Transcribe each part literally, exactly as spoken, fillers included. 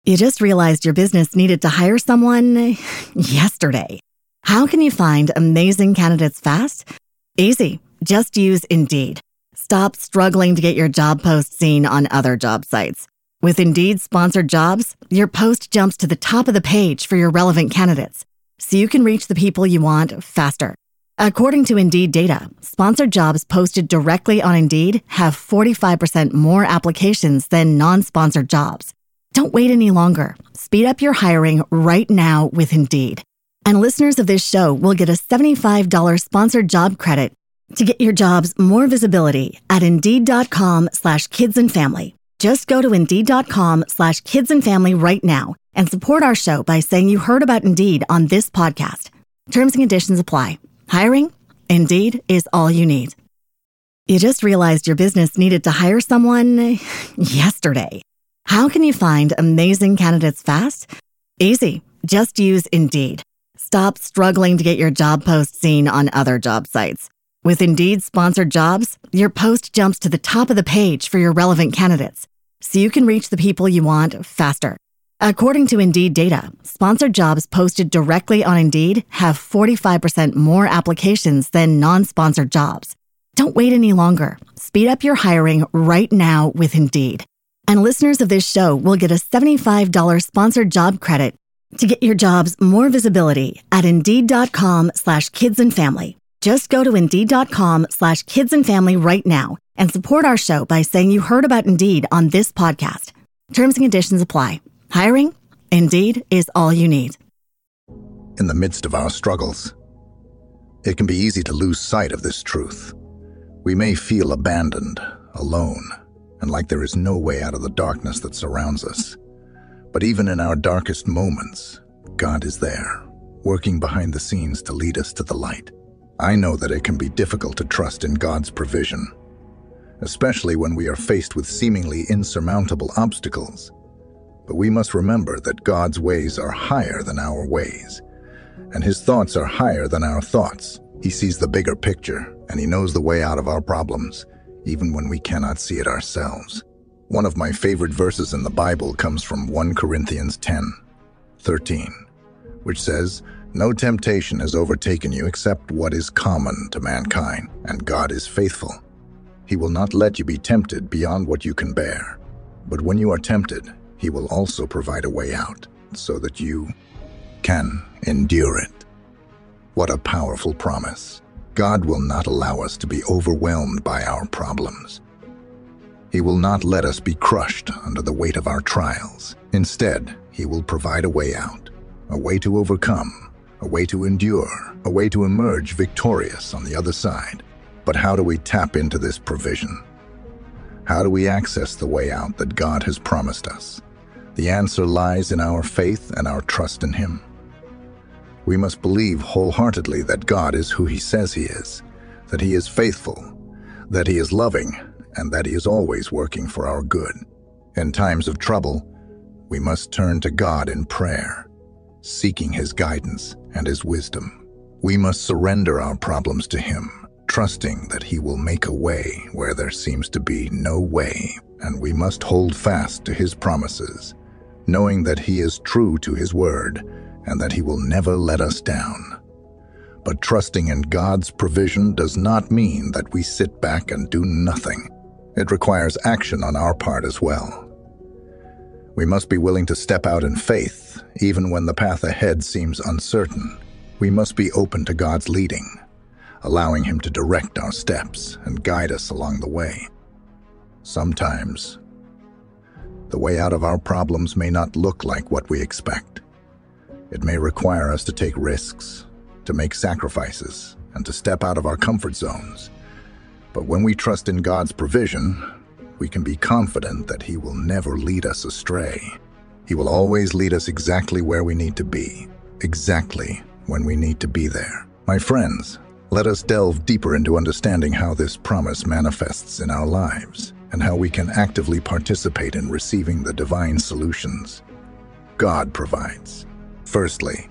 You just realized your business needed to hire someone yesterday. How can you find amazing candidates fast? Easy. Just use Indeed. Stop struggling to get your job post seen on other job sites. With Indeed sponsored jobs, your post jumps to the top of the page for your relevant candidates, so you can reach the people you want faster. According to Indeed data, sponsored jobs posted directly on Indeed have forty-five percent more applications than non-sponsored jobs. Don't wait any longer. Speed up your hiring right now with Indeed. And listeners of this show will get a seventy-five dollars sponsored job credit to get your jobs more visibility at Indeed.com slash kids and family. Just go to Indeed.com slash kids and family right now and support our show by saying you heard about Indeed on this podcast. Terms and conditions apply. Hiring? Indeed is all you need. You just realized your business needed to hire someone yesterday. How can you find amazing candidates fast? Easy. Just use Indeed. Stop struggling to get your job post seen on other job sites. With Indeed sponsored jobs, your post jumps to the top of the page for your relevant candidates, so you can reach the people you want faster. According to Indeed data, sponsored jobs posted directly on Indeed have forty-five percent more applications than non-sponsored jobs. Don't wait any longer. Speed up your hiring right now with Indeed. And listeners of this show will get a seventy-five dollars sponsored job credit to get your jobs more visibility at Indeed.com slash kids and family. Just go to Indeed.com slash kids and family right now and support our show by saying you heard about Indeed on this podcast. Terms and conditions apply. Hiring? Indeed is all you need. In the midst of our struggles, it can be easy to lose sight of this truth. We may feel abandoned, alone, and like there is no way out of the darkness that surrounds us. But even in our darkest moments, God is there, working behind the scenes to lead us to the light. I know that it can be difficult to trust in God's provision, especially when we are faced with seemingly insurmountable obstacles. But we must remember that God's ways are higher than our ways, and His thoughts are higher than our thoughts. He sees the bigger picture, and He knows the way out of our problems, even when we cannot see it ourselves. One of my favorite verses in the Bible comes from First Corinthians ten thirteen, which says, "No temptation has overtaken you except what is common to mankind, and God is faithful. He will not let you be tempted beyond what you can bear. But when you are tempted, He will also provide a way out, so that you can endure it." What a powerful promise. God will not allow us to be overwhelmed by our problems. He will not let us be crushed under the weight of our trials. Instead, He will provide a way out, a way to overcome, a way to endure, a way to emerge victorious on the other side. But how do we tap into this provision? How do we access the way out that God has promised us? The answer lies in our faith and our trust in Him. We must believe wholeheartedly that God is who He says He is, that He is faithful, that He is loving, and that He is always working for our good. In times of trouble, we must turn to God in prayer, seeking His guidance and His wisdom. We must surrender our problems to Him, trusting that He will make a way where there seems to be no way, and we must hold fast to His promises, knowing that He is true to His word and that He will never let us down. But trusting in God's provision does not mean that we sit back and do nothing. It requires action on our part as well. We must be willing to step out in faith, even when the path ahead seems uncertain. We must be open to God's leading, allowing Him to direct our steps and guide us along the way. Sometimes, the way out of our problems may not look like what we expect. It may require us to take risks, to make sacrifices, and to step out of our comfort zones. But when we trust in God's provision, we can be confident that He will never lead us astray. He will always lead us exactly where we need to be, exactly when we need to be there. My friends, let us delve deeper into understanding how this promise manifests in our lives and how we can actively participate in receiving the divine solutions God provides. Firstly,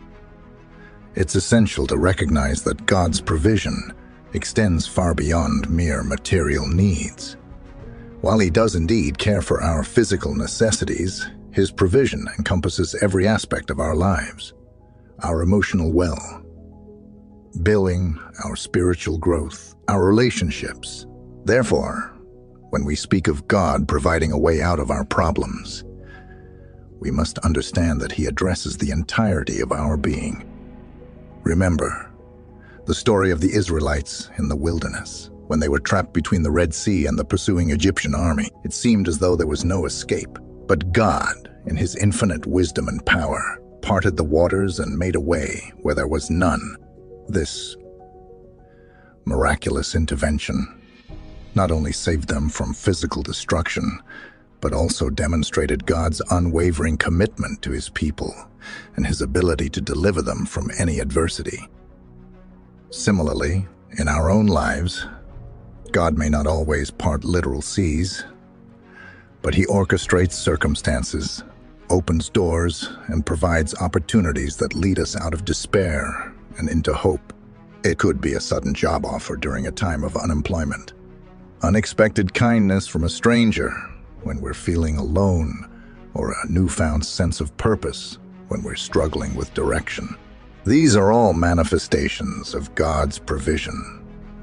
it's essential to recognize that God's provision extends far beyond mere material needs. While He does indeed care for our physical necessities, His provision encompasses every aspect of our lives, our emotional well-being, our spiritual growth, our relationships. Therefore, when we speak of God providing a way out of our problems, we must understand that He addresses the entirety of our being. Remember the story of the Israelites in the wilderness. When they were trapped between the Red Sea and the pursuing Egyptian army, it seemed as though there was no escape. But God, in His infinite wisdom and power, parted the waters and made a way where there was none. This miraculous intervention not only saved them from physical destruction, but also demonstrated God's unwavering commitment to His people and His ability to deliver them from any adversity. Similarly, in our own lives, God may not always part literal seas, but He orchestrates circumstances, opens doors, and provides opportunities that lead us out of despair and into hope. It could be a sudden job offer during a time of unemployment, unexpected kindness from a stranger when we're feeling alone, or a newfound sense of purpose when we're struggling with direction. These are all manifestations of God's provision,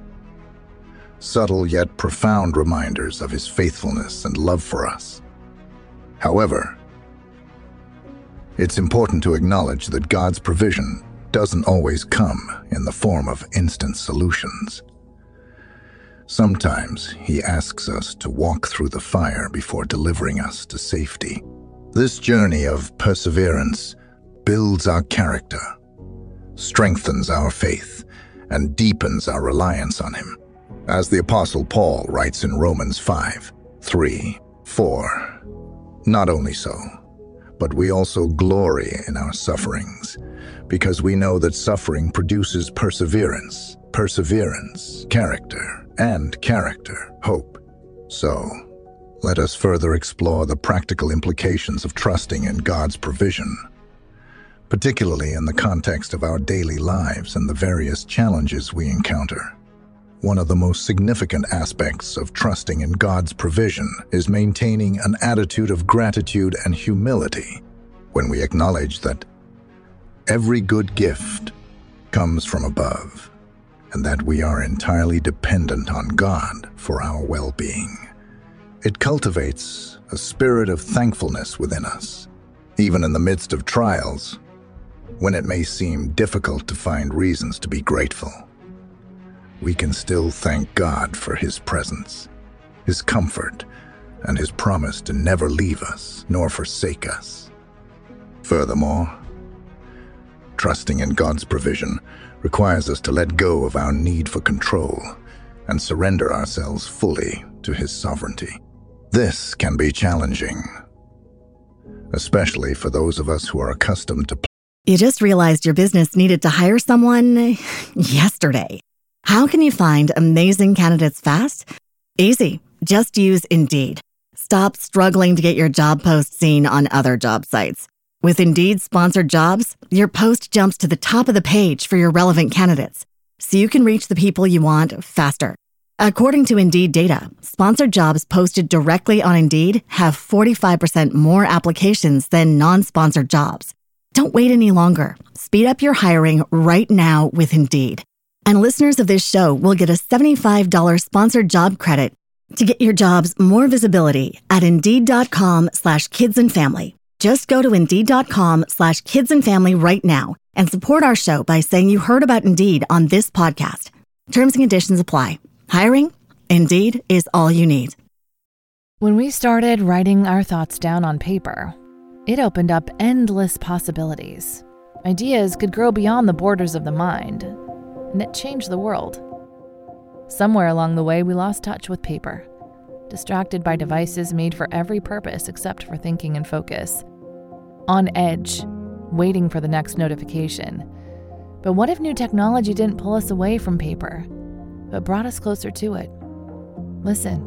subtle yet profound reminders of His faithfulness and love for us. However, it's important to acknowledge that God's provision doesn't always come in the form of instant solutions. Sometimes He asks us to walk through the fire before delivering us to safety. This journey of perseverance builds our character, strengthens our faith, and deepens our reliance on Him. As the Apostle Paul writes in Romans five, three, four, not only so, but we also glory in our sufferings, because we know that suffering produces perseverance, perseverance, character, and character, hope. So, let us further explore the practical implications of trusting in God's provision, particularly in the context of our daily lives and the various challenges we encounter. One of the most significant aspects of trusting in God's provision is maintaining an attitude of gratitude and humility when we acknowledge that every good gift comes from above, and that we are entirely dependent on God for our well-being. It cultivates a spirit of thankfulness within us, even in the midst of trials, when it may seem difficult to find reasons to be grateful. We can still thank God for His presence, His comfort, and His promise to never leave us nor forsake us. Furthermore, trusting in God's provision requires us to let go of our need for control and surrender ourselves fully to His sovereignty. This can be challenging, especially for those of us who are accustomed to. You just realized your business needed to hire someone yesterday. How can you find amazing candidates fast? Easy. Just use Indeed. Stop struggling to get your job post seen on other job sites. With Indeed sponsored jobs, your post jumps to the top of the page for your relevant candidates, so you can reach the people you want faster. According to Indeed data, sponsored jobs posted directly on Indeed have forty-five percent more applications than non-sponsored jobs. Don't wait any longer. Speed up your hiring right now with Indeed. And listeners of this show will get a seventy-five dollars sponsored job credit to get your jobs more visibility at Indeed.com slash kids and family. Just go to Indeed.com slash kids and family right now and support our show by saying you heard about Indeed on this podcast. Terms and conditions apply. Hiring? Indeed is all you need. When we started writing our thoughts down on paper, it opened up endless possibilities. Ideas could grow beyond the borders of the mind, and it changed the world. Somewhere along the way, we lost touch with paper, distracted by devices made for every purpose except for thinking and focus. On edge, waiting for the next notification. But what if new technology didn't pull us away from paper, but brought us closer to it? Listen.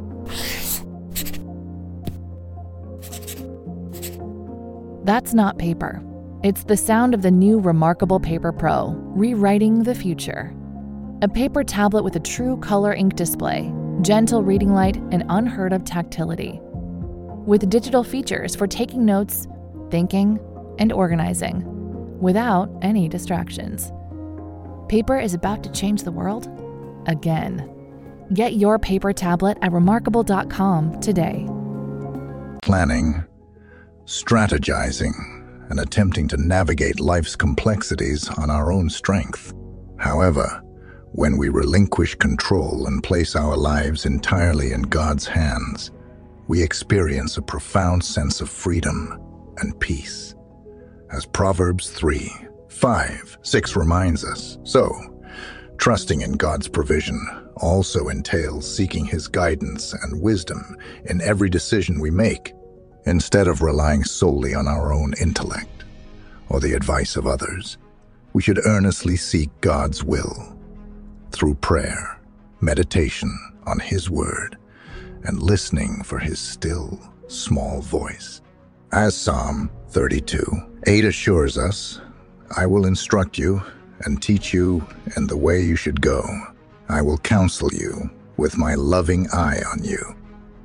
That's not paper. It's the sound of the new Remarkable Paper Pro, rewriting the future. A paper tablet with a true color ink display, gentle reading light, and unheard of tactility. With digital features for taking notes, thinking, and organizing without any distractions. Paper is about to change the world again. Get your paper tablet at remarkable dot com today. Planning, strategizing, and attempting to navigate life's complexities on our own strength. However, when we relinquish control and place our lives entirely in God's hands, we experience a profound sense of freedom and peace. As Proverbs three, five, six reminds us, so, trusting in God's provision also entails seeking His guidance and wisdom in every decision we make, instead of relying solely on our own intellect or the advice of others. We should earnestly seek God's will through prayer, meditation on His word, and listening for His still, small voice. As Psalm thirty-two, eight assures us, I will instruct you and teach you in the way you should go. I will counsel you with my loving eye on you.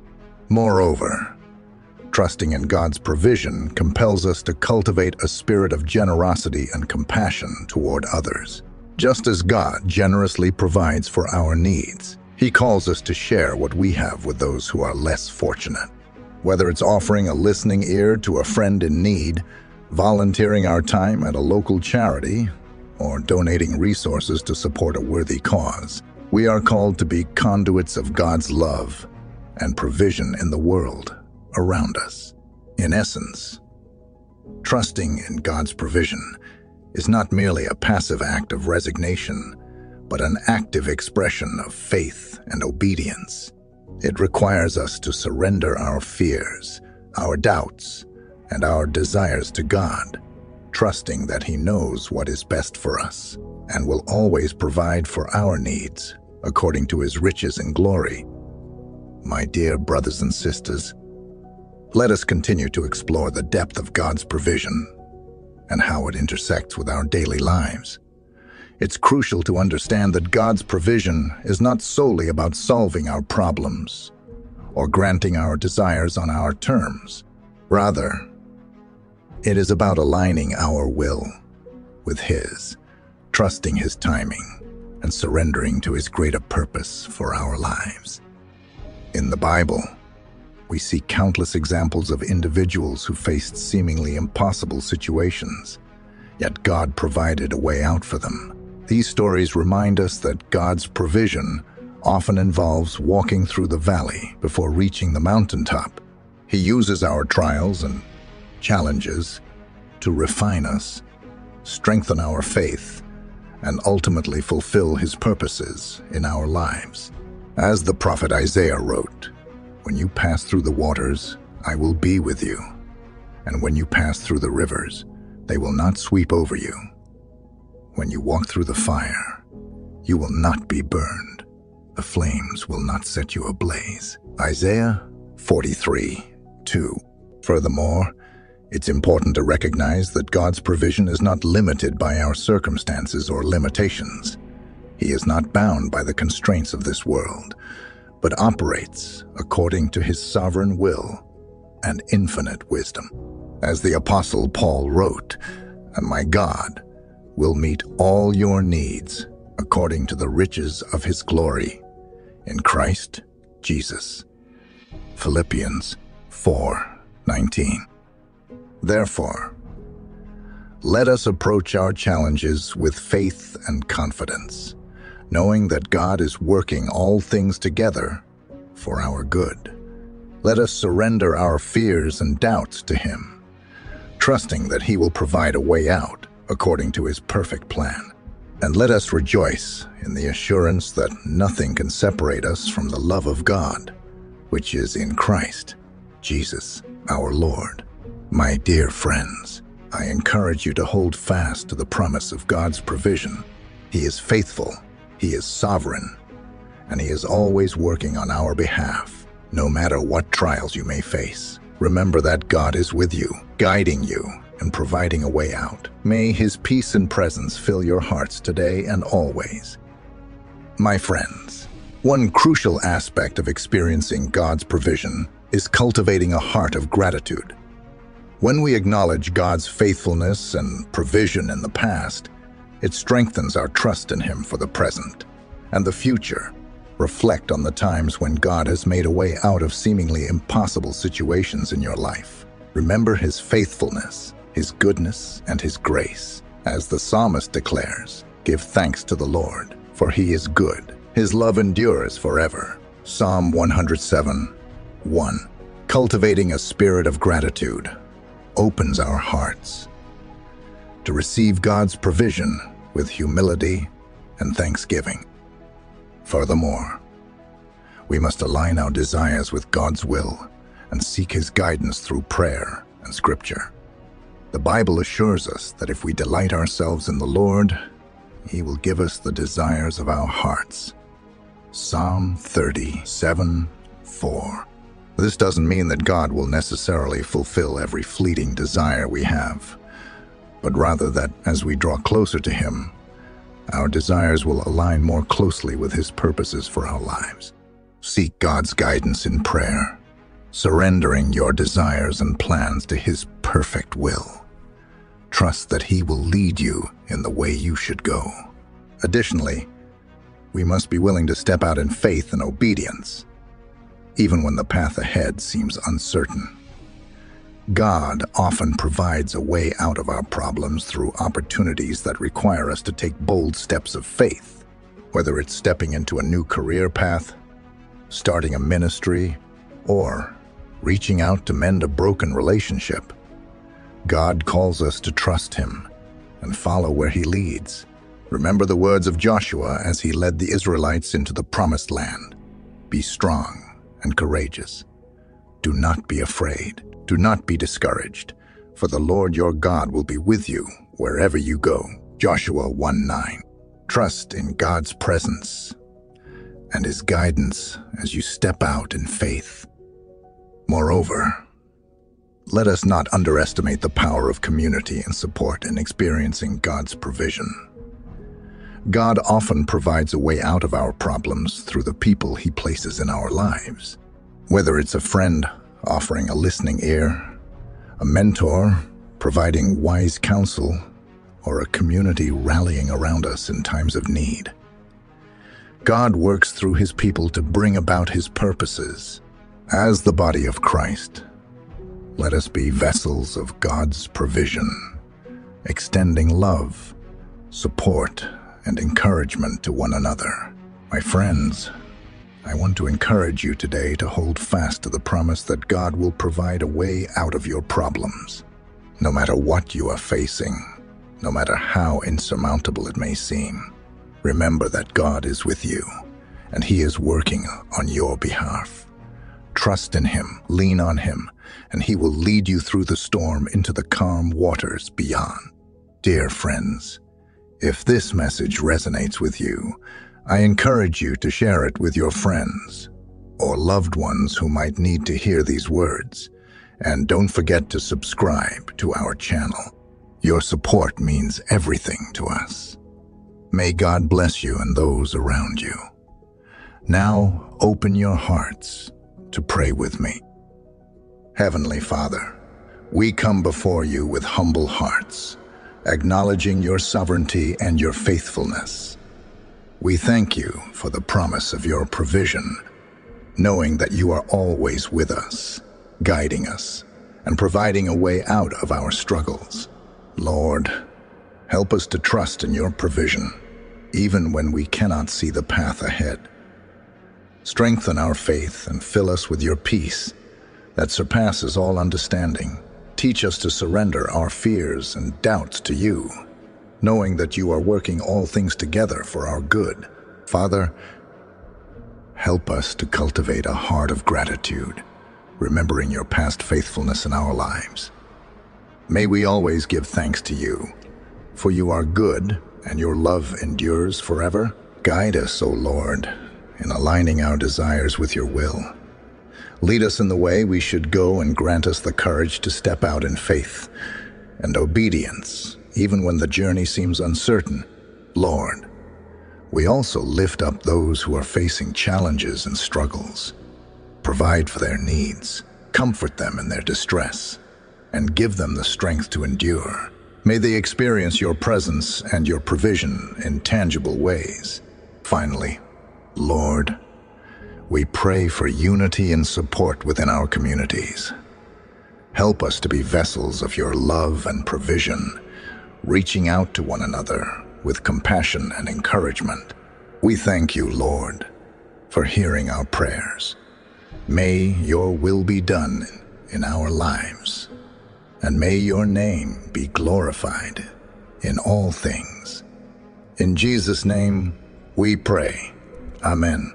Moreover, trusting in God's provision compels us to cultivate a spirit of generosity and compassion toward others. Just as God generously provides for our needs, He calls us to share what we have with those who are less fortunate. Whether it's offering a listening ear to a friend in need, volunteering our time at a local charity, or donating resources to support a worthy cause, we are called to be conduits of God's love and provision in the world around us. In essence, trusting in God's provision is not merely a passive act of resignation, but an active expression of faith and obedience. It requires us to surrender our fears, our doubts, and our desires to God, trusting that He knows what is best for us and will always provide for our needs according to His riches and glory. My dear brothers and sisters, let us continue to explore the depth of God's provision and how it intersects with our daily lives. It's crucial to understand that God's provision is not solely about solving our problems or granting our desires on our terms. Rather, it is about aligning our will with His, trusting His timing, and surrendering to His greater purpose for our lives. In the Bible, we see countless examples of individuals who faced seemingly impossible situations, yet God provided a way out for them. These stories remind us that God's provision often involves walking through the valley before reaching the mountaintop. He uses our trials and challenges to refine us, strengthen our faith, and ultimately fulfill His purposes in our lives. As the prophet Isaiah wrote, when you pass through the waters, I will be with you. And when you pass through the rivers, they will not sweep over you. When you walk through the fire, you will not be burned. The flames will not set you ablaze. Isaiah forty-three, two. Furthermore, it's important to recognize that God's provision is not limited by our circumstances or limitations. He is not bound by the constraints of this world, but operates according to His sovereign will and infinite wisdom. As the Apostle Paul wrote, "And my God will meet all your needs according to the riches of His glory in Christ Jesus." Philippians four nineteen. Therefore, let us approach our challenges with faith and confidence, knowing that God is working all things together for our good. Let us surrender our fears and doubts to Him, trusting that He will provide a way out according to His perfect plan. And let us rejoice in the assurance that nothing can separate us from the love of God, which is in Christ Jesus our Lord. My dear friends, I encourage you to hold fast to the promise of God's provision. He is faithful, He is sovereign, and He is always working on our behalf, no matter what trials you may face. Remember that God is with you, guiding you, and providing a way out. May His peace and presence fill your hearts today and always. My friends, one crucial aspect of experiencing God's provision is cultivating a heart of gratitude. When we acknowledge God's faithfulness and provision in the past, it strengthens our trust in Him for the present and the future. Reflect on the times when God has made a way out of seemingly impossible situations in your life. Remember His faithfulness, His goodness, and His grace. As the psalmist declares, "Give thanks to the Lord, for He is good. His love endures forever." Psalm one hundred seven, one. Cultivating a spirit of gratitude opens our hearts to receive God's provision with humility and thanksgiving. Furthermore, we must align our desires with God's will and seek His guidance through prayer and Scripture. The Bible assures us that if we delight ourselves in the Lord, He will give us the desires of our hearts. Psalm thirty-seven, four. This doesn't mean that God will necessarily fulfill every fleeting desire we have, but rather that as we draw closer to Him, our desires will align more closely with His purposes for our lives. Seek God's guidance in prayer, surrendering your desires and plans to His perfect will. Trust that He will lead you in the way you should go. Additionally, we must be willing to step out in faith and obedience, even when the path ahead seems uncertain. God often provides a way out of our problems through opportunities that require us to take bold steps of faith, whether it's stepping into a new career path, starting a ministry, or reaching out to mend a broken relationship. God calls us to trust Him and follow where He leads. Remember the words of Joshua as he led the Israelites into the promised land. Be strong and courageous. Do not be afraid. Do not be discouraged, for the Lord your God will be with you wherever you go. Joshua one nine. Trust in God's presence and His guidance as you step out in faith. Moreover, let us not underestimate the power of community and support in experiencing God's provision. God often provides a way out of our problems through the people He places in our lives. Whether it's a friend offering a listening ear, a mentor providing wise counsel, or a community rallying around us in times of need. God works through His people to bring about His purposes. As the body of Christ, let us be vessels of God's provision, extending love, support, and encouragement to one another. My friends, I want to encourage you today to hold fast to the promise that God will provide a way out of your problems. No matter what you are facing, no matter how insurmountable it may seem, remember that God is with you, and He is working on your behalf. Trust in Him, lean on Him, and He will lead you through the storm into the calm waters beyond. Dear friends, if this message resonates with you, I encourage you to share it with your friends or loved ones who might need to hear these words. And don't forget to subscribe to our channel. Your support means everything to us. May God bless you and those around you. Now, open your hearts to pray with me. Heavenly Father, we come before you with humble hearts, acknowledging your sovereignty and your faithfulness. We thank you for the promise of your provision, knowing that you are always with us, guiding us, and providing a way out of our struggles. Lord, help us to trust in your provision, even when we cannot see the path ahead. Strengthen our faith and fill us with your peace that surpasses all understanding. Teach us to surrender our fears and doubts to you, knowing that you are working all things together for our good. Father, help us to cultivate a heart of gratitude, remembering your past faithfulness in our lives. May we always give thanks to you, for you are good and your love endures forever. Guide us, O Lord, in aligning our desires with your will. Lead us in the way we should go and grant us the courage to step out in faith and obedience, even when the journey seems uncertain. Lord, we also lift up those who are facing challenges and struggles. Provide for their needs, comfort them in their distress, and give them the strength to endure. May they experience your presence and your provision in tangible ways. Finally, Lord, we pray for unity and support within our communities. Help us to be vessels of your love and provision, reaching out to one another with compassion and encouragement. We thank you, Lord, for hearing our prayers. May your will be done in our lives, and may your name be glorified in all things. In Jesus' name we pray. Amen.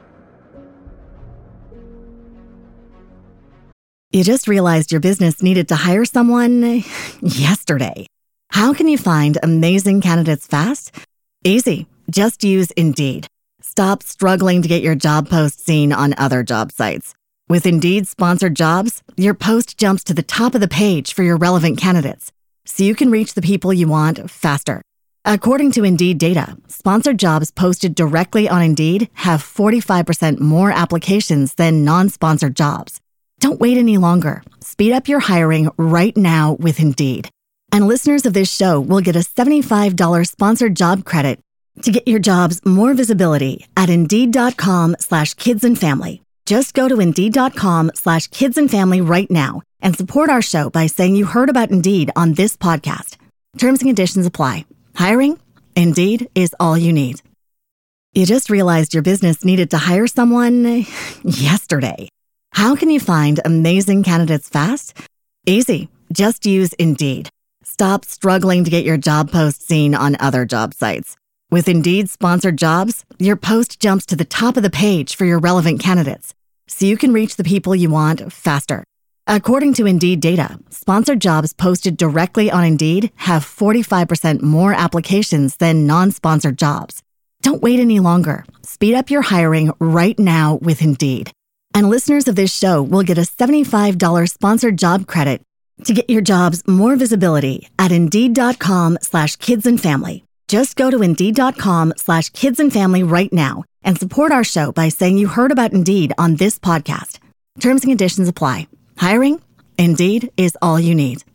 You just realized your business needed to hire someone yesterday. How can you find amazing candidates fast? Easy. Just use Indeed. Stop struggling to get your job post seen on other job sites. With Indeed sponsored jobs, your post jumps to the top of the page for your relevant candidates, so you can reach the people you want faster. According to Indeed data, sponsored jobs posted directly on Indeed have forty-five percent more applications than non-sponsored jobs. Don't wait any longer. Speed up your hiring right now with Indeed. And listeners of this show will get a seventy-five dollars sponsored job credit to get your jobs more visibility at Indeed.com slash kids and family. Just go to Indeed.com slash kids and family right now and support our show by saying you heard about Indeed on this podcast. Terms and conditions apply. Hiring? Indeed is all you need. You just realized your business needed to hire someone yesterday. How can you find amazing candidates fast? Easy. Just use Indeed. Stop struggling to get your job post seen on other job sites. With Indeed sponsored jobs, your post jumps to the top of the page for your relevant candidates, so you can reach the people you want faster. According to Indeed data, sponsored jobs posted directly on Indeed have forty-five percent more applications than non-sponsored jobs. Don't wait any longer. Speed up your hiring right now with Indeed. And listeners of this show will get a seventy-five dollars sponsored job credit to get your jobs more visibility at Indeed.com slash kids and family. Just go to Indeed.com slash kids and family right now and support our show by saying you heard about Indeed on this podcast. Terms and conditions apply. Hiring? Indeed is all you need.